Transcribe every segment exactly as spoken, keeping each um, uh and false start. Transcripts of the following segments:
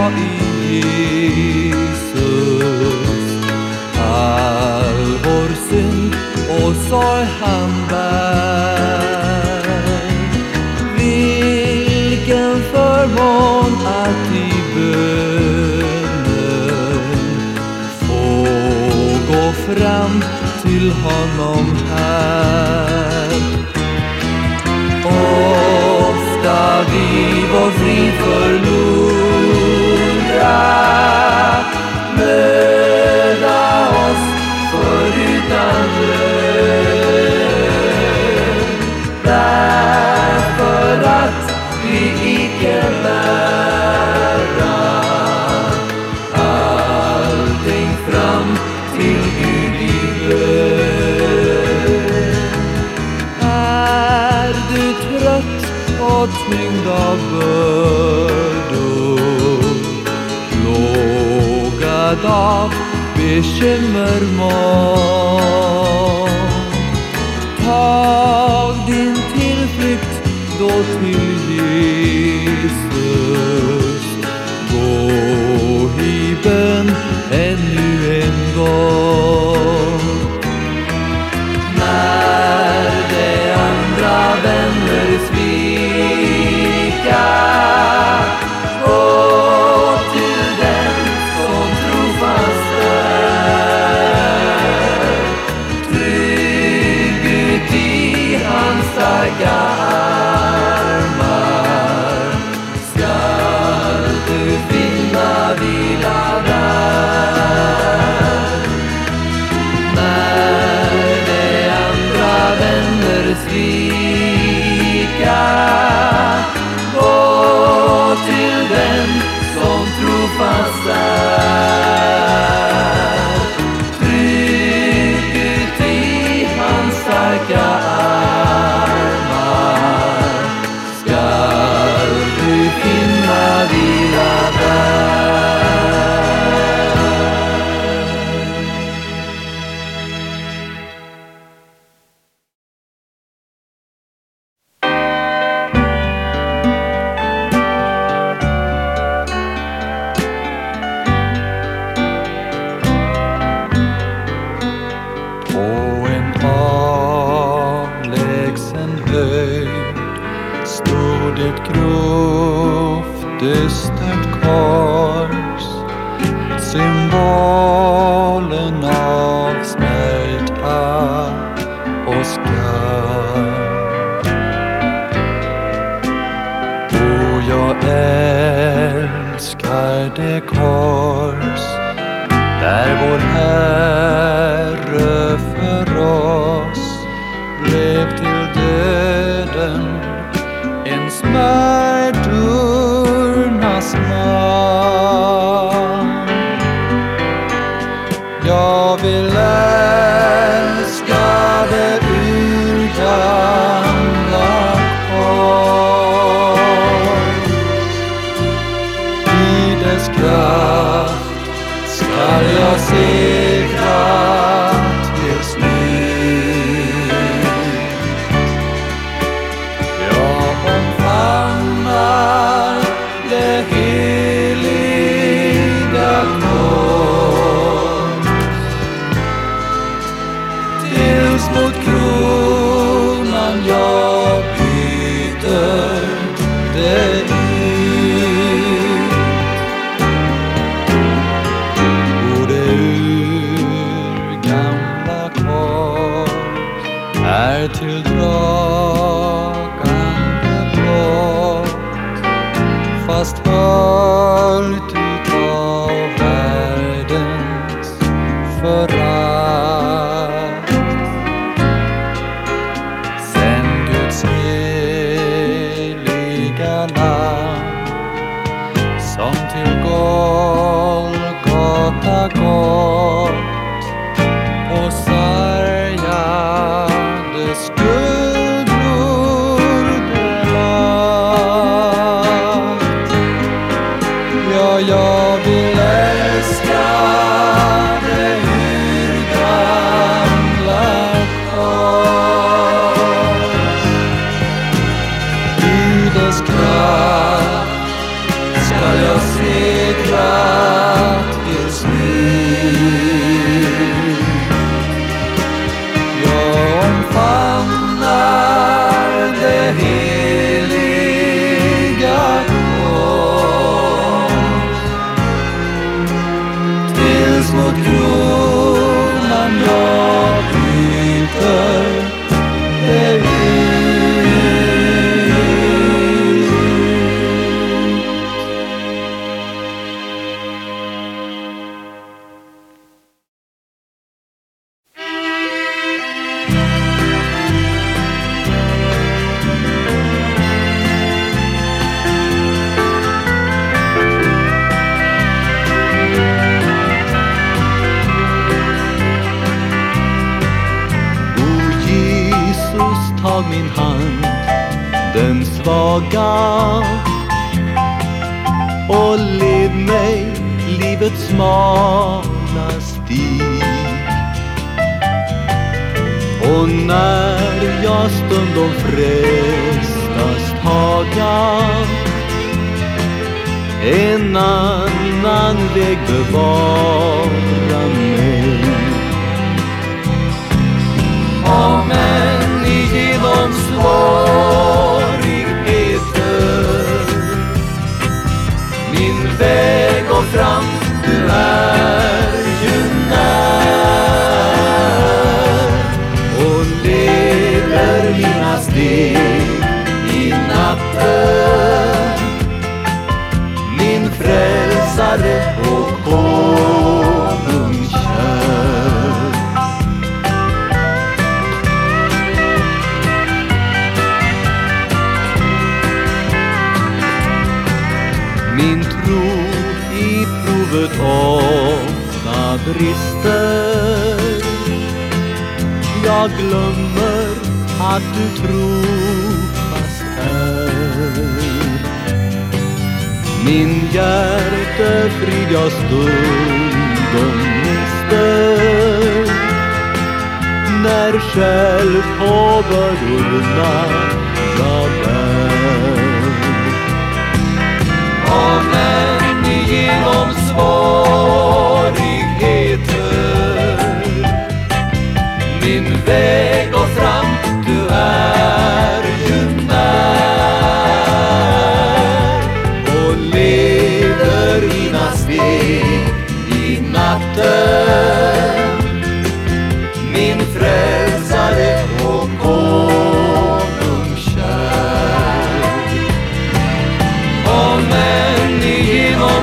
i Jesus. All vår synd och sorg han bär. Vilken förmån att i bönen få gå fram till honom här. Ofta vi vår frid förlorar, möda oss förutan lön, därför att vi icke bära allting fram till Gud i bön. Är du trött och tyngd av bördor, plågad av bekymmermål, tag din tillflykt då till Jesus. Gå i bön ännu en gång. När de andra vänner svika, gå till den som trofast är. Trygg ut i hans starka armar, skall du finna vila där. När de andra vänner svika, gå till den som trofast är. Trygg ut i hans starka armar, skall du finna vila där. På en avlägsen höjd stod ett grovt dystert kors, symbolen av smärta och skam. Och jag älskar det kors där vår Herre för oss blev till döden en smärtornas man. Jag vill älska det urgamla kors. I dess kraft skall jag segra till slut. Jag omfamnar det heliga kors, tills mot kronan jag byter det ut. Och det urgamla kors är till dragande blott, fast höljt utav världens förakt. Sen Guds heliga lam, som till Golgata gått och sargade skuldror belagt. Ja, jag vill älska det tag min hand, den svaga, och led mig livets smala stig. Och när jag stundom frestas taga en annan väg, bevara mig. Amen, igenom svårigheter min väg går fram, du är ju när och leder mina steg i natten, min frälsare och konung kär. Min tro i provet ofta brister, jag glömmer att du trofast är. Min hjärtefrid jag stundom mister, när själv på bördorna jag bär. Amen, igenom svårigheter min väg går fram, du är ju när och leder mina steg i natten, min frälsare och konung kär. Amen, igenom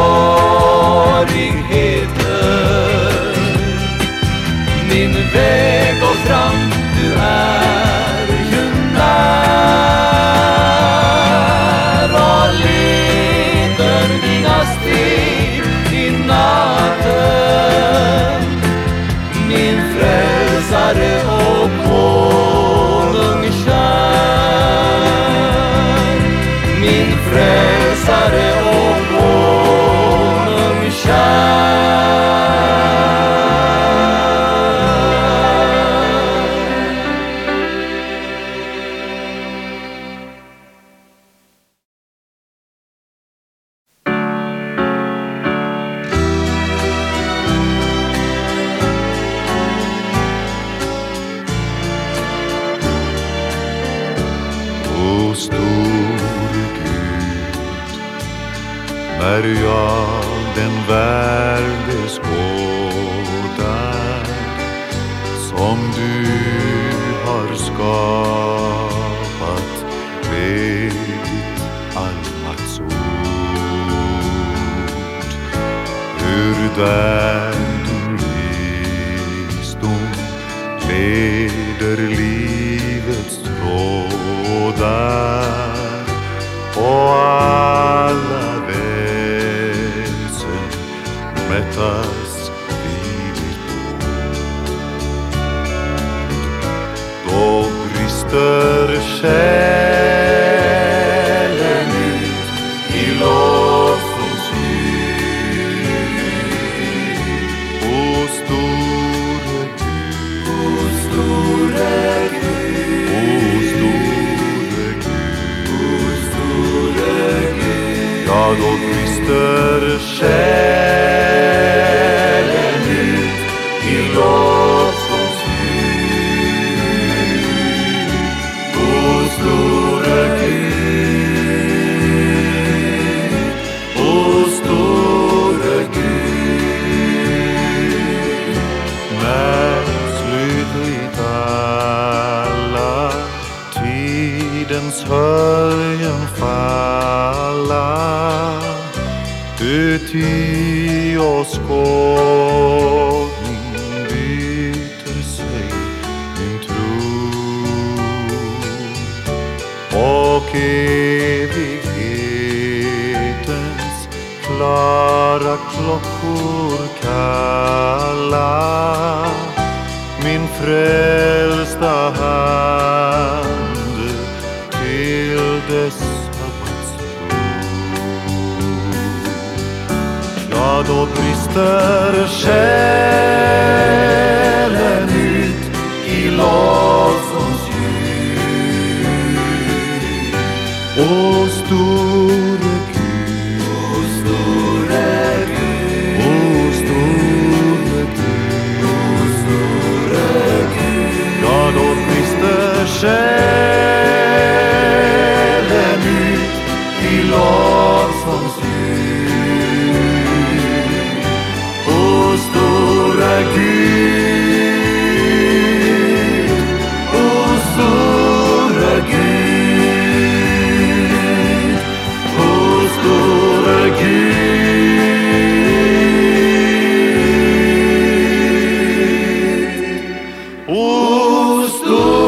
svårigheter min väg går fram, du är ju när och leder mina steg i natten, min frälsare och konung kär, min frälsare och konung kär. O store Gud, när jag den värld beskådar som du har skapat med ditt allmaktsord, hur där din visdom leder livets trådar och alla väsen mättas vid ditt bord. Då brister själen ut i lovsångsljud. O store Gud, o store Gud, o store Gud, o store Gud. Ja, då brister själen ut i lovsångsljud. O store Gud, o store Gud. När slutligt alla tidens höljen falla, uti åskådning byter sig min tro, och evighetens klara klockor kalla min frälsta Herre brister själen ut i lovsångsljud. O store Gud, o store Gud, o store Gud, o store Gud. Ja, då brister själen ut i lovsångsljud. O store Gud, o store Gud, o store Gud, o store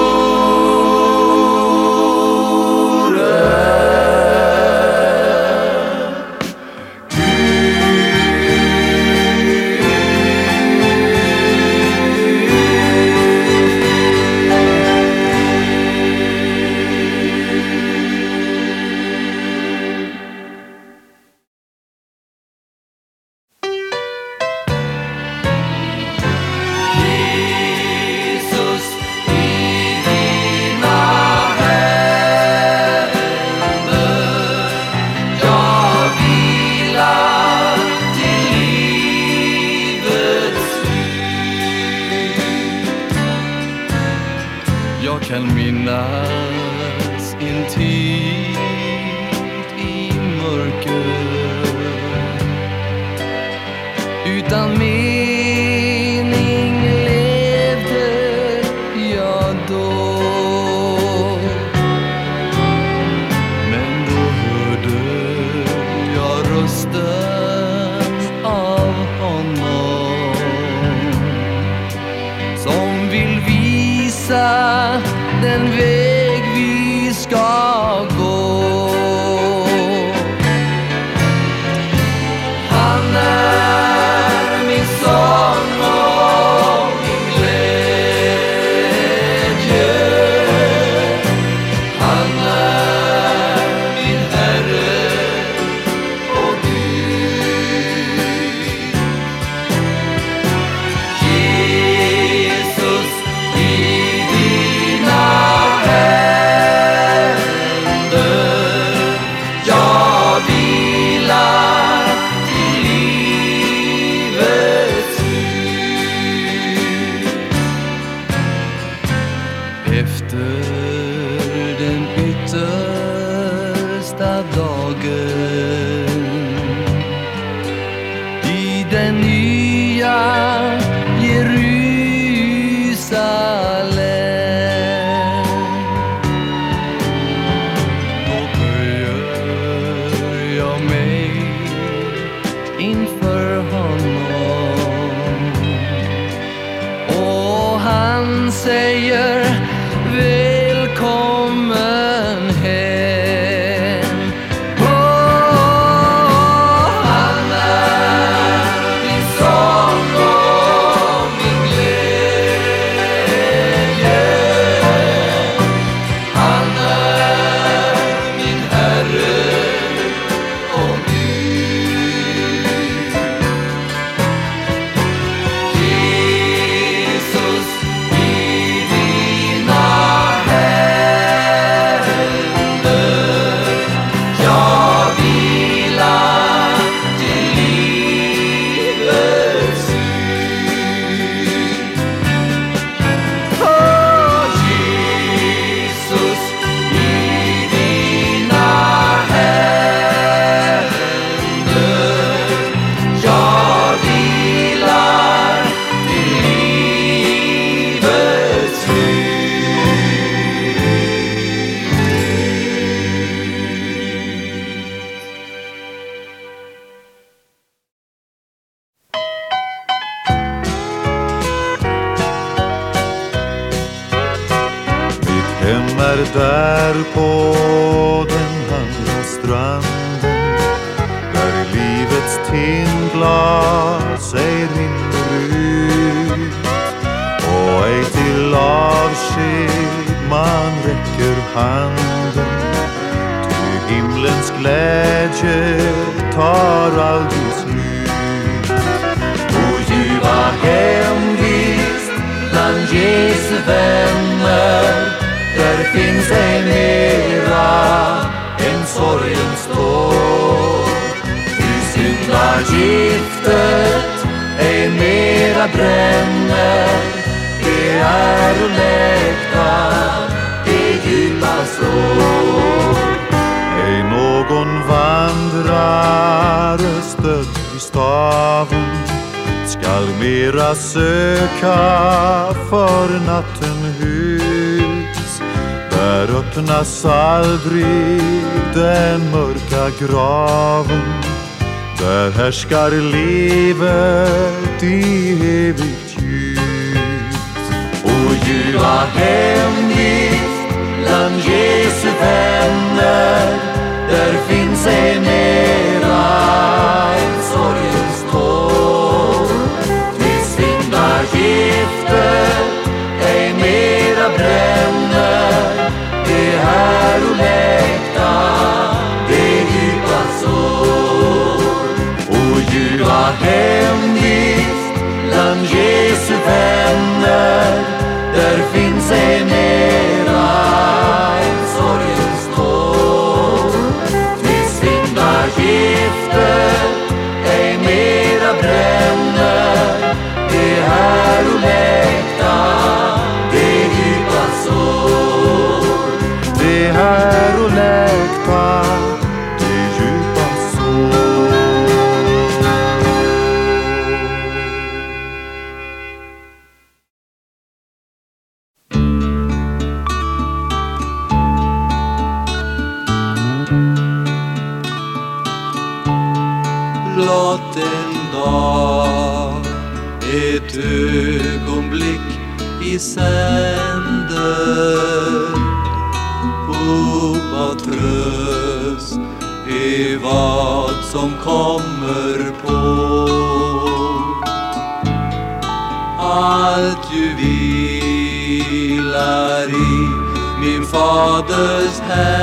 där på den andra stranden, där livets timglas sig rinner ut, och ej till avsked man räcker handen, ty himlens glädje tar aldrig slut. Jesu vänner, där finns ej mera en sorgens tår. Ty syndagiftet ej mera bränner, det är och läktar det djupa sår. Ej någon vandrare stödd i staven skall mera söka för natten hus. Där öppnas aldrig den mörka graven, där härskar livet i evigt ljus. Och ljuva hemgift bland Jesu vänner, där finns ej mera en sorgens tår. Ty syndagiftet ej mera bränner, det är och läktar det djupa sår. Och ljuva hemgift bland Jesu vänner, där finns ej mera en sorgens tår. Ty syndagiftet ej mera bränner, det är och läktar det djupa sår. Det är och läktar det djupa sår. Blott en dag, ett ögonblick i sänder, hopp av tröst är vad som kommer på. Allt ju vilar i min faders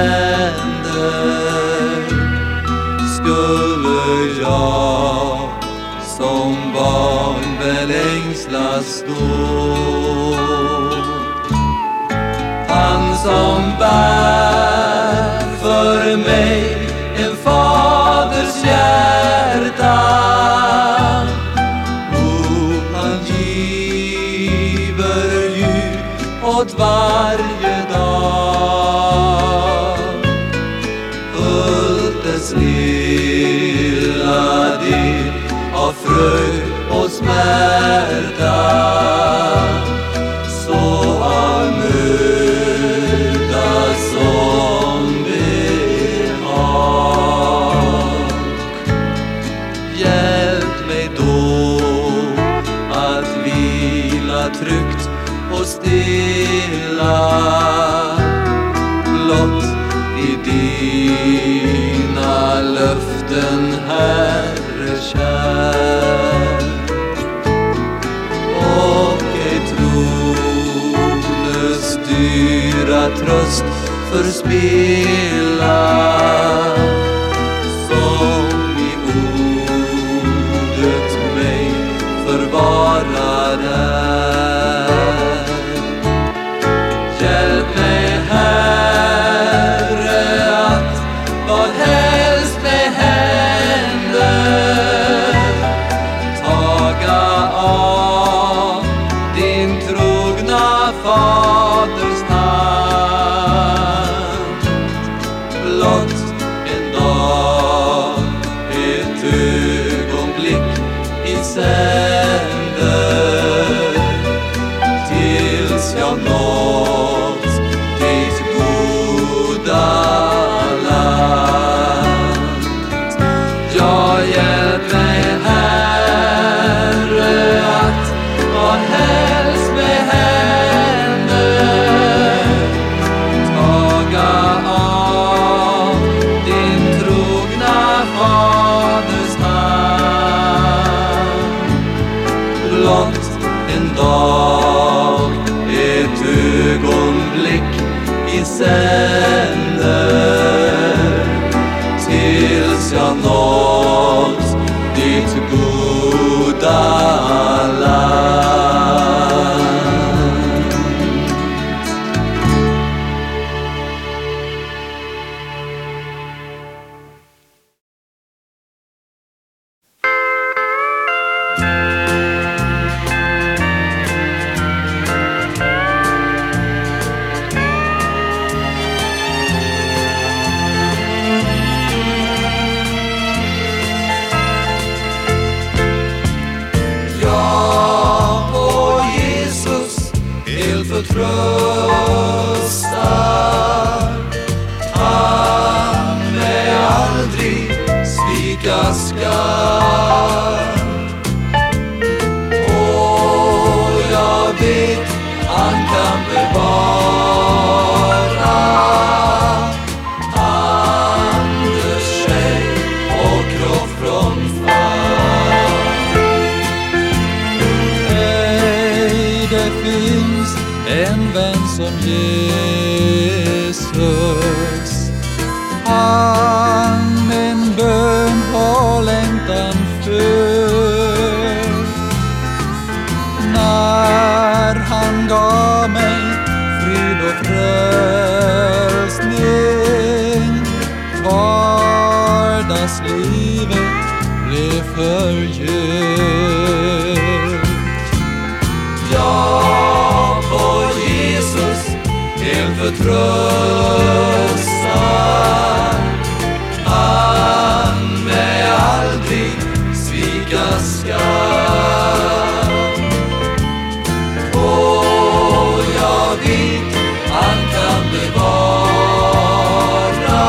händer. Skulle jag som barn väl ängslas då, han som bär för mig en faders hjärta, och han giver ju åt varje dag fullt dess lilla del av fröjd och smärta. Så av möda som behag, hjälp mig då att vila tryggt och stilla blott i dina löften, Herre kär. Och ej trones dyra tröst förspilla, som i ordet mig förvarar är. Hjälp mig, Herre, att vad helst mig händer, taga av din trogna faders hand. Blott en dag, ett ögonblick i sänder, tills jag nått ditt goda land. Ja, hjälp mig, Herre, att vad helst mig händer, taga av din trogna faders hand. Blott en dag, ett ögonblick i sänder, tills jag nått ditt goda land. förtröstar. Han mig aldrig svika skall. Och jag vet han kan bevara Anders själ och kropp från fall. Hej, det finns en vän som Jesus. Han min bön har längtan för. När han gav mig frid och frälsning, vardagslivet blev förgyllt. Jag på Jesus helt förtröstar. Han mig aldrig svika skall. Och jag vet han kan bevara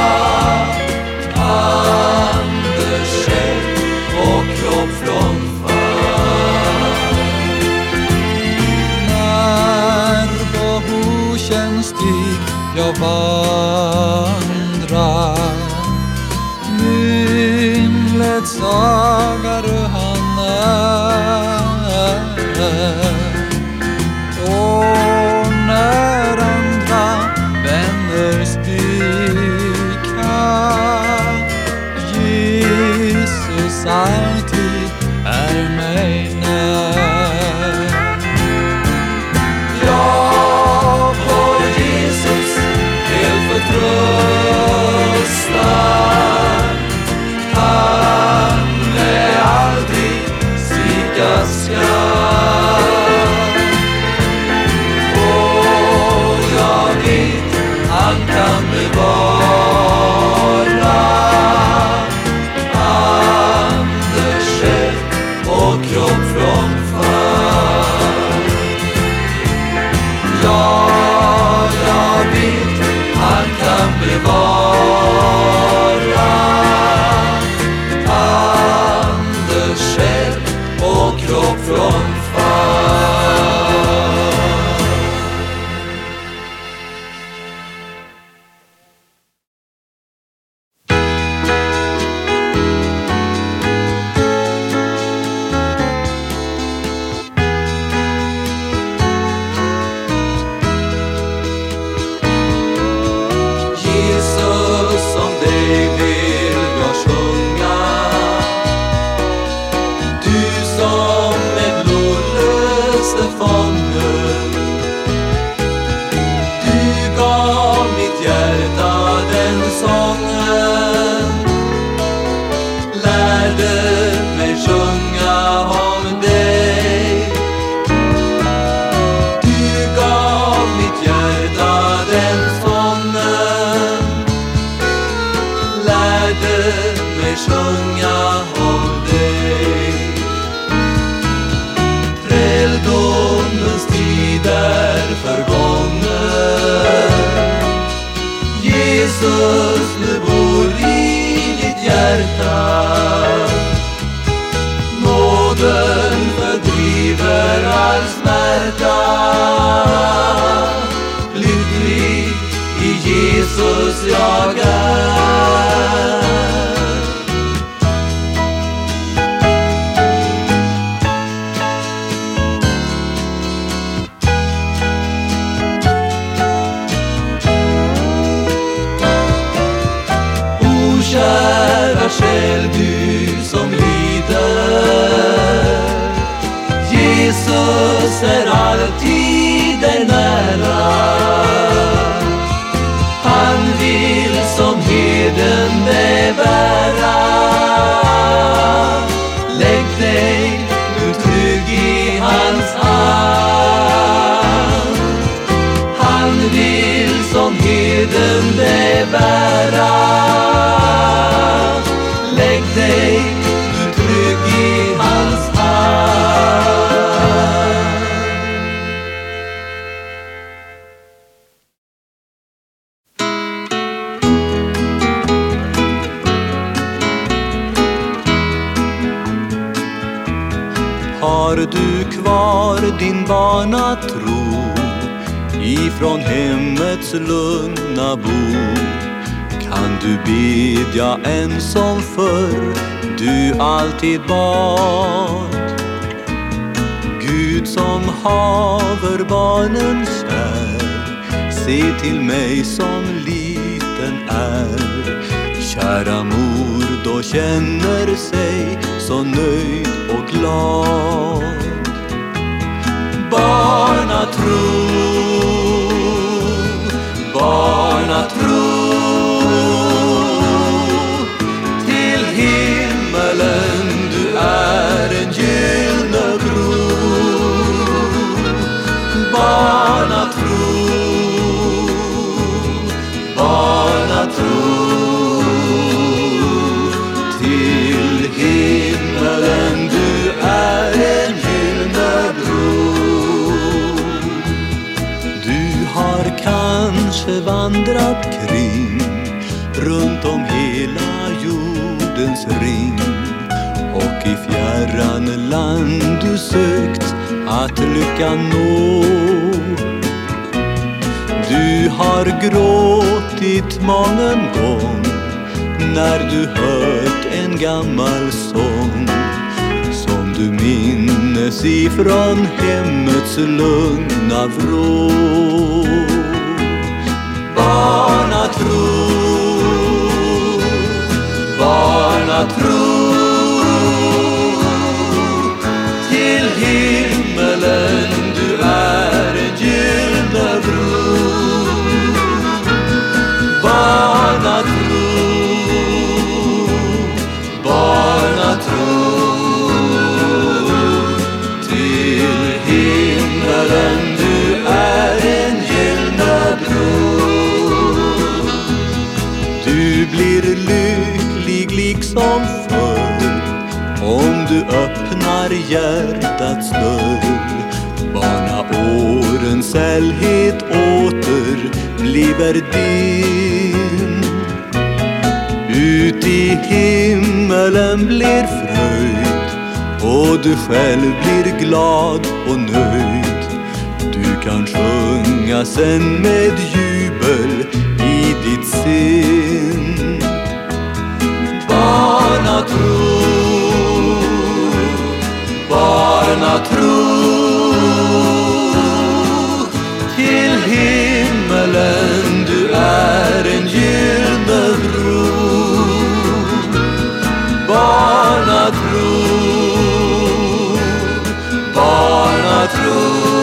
Anders själ och kropp från fall. När på okänns stig jag vandrar, min ledsagare han är. Och när andra vänner spikar, Jesus alltid är mig när. Jag på Jesus helt förtröstar. Han mig aldrig svika skall. Och jag vet han kan bevara Anders själ och kropp från fall. Ja, jag vet han kan bevara Anders själ och kropp från fall. Jesus, om dig vill jag sjunga. Du som med blod löste fången. Du gav mitt hjärta den sången. Lärde mig sjunga om dig. Du gav mitt hjärta den sången. Lärde mig sjunga om dig. Träldomens tid är förgången. Jesus, nu bor i ditt hjärta. Nåden fördriver all smärta. Lycklig i Jesus jag är. O kära själ, du som lider, Jesus är alltid dig nära. Han vill som herden dig bära. Lägg dig nu trygg i hans hand. Han vill som herden dig bära. Lägg dig nu trygg i hans hand. har din barnatro ifrån hemmets lugna bo. Kan du bedja än som förr du alltid bad? Gud som haver barnen kär, se till mig som liten är. Kära mor då känner sig så nöjd och glad. Barnatro, barnatro, till himmelen du är en gyllene bro. Barnatro, barnatro, till himmelen du är en gyllene bro. Du har kanske vandrat kring runt om hela jordens ring, och i fjärran land du sökt att lyckan nå. Du har gråtit mången gång när du hört en gammal sång som du minnes ifrån hemmets lugna vrå. Barnatro, barnatro, till himmelen du är en gyllene bro. Barnatro, barnatro, till himmelen du är en gyllene bro. Du blir lycklig liksom förr om du öppnar hjärtats dörr. Barnaårens sällhet åter bliver din. Ut i himmelen blir fröjd och du själv blir glad och nöjd. Du kan sjunga sen med jubel i ditt sin. Barnatro, barnatro, till himmelen du är en gyllene bro. Barnatro, barnatro,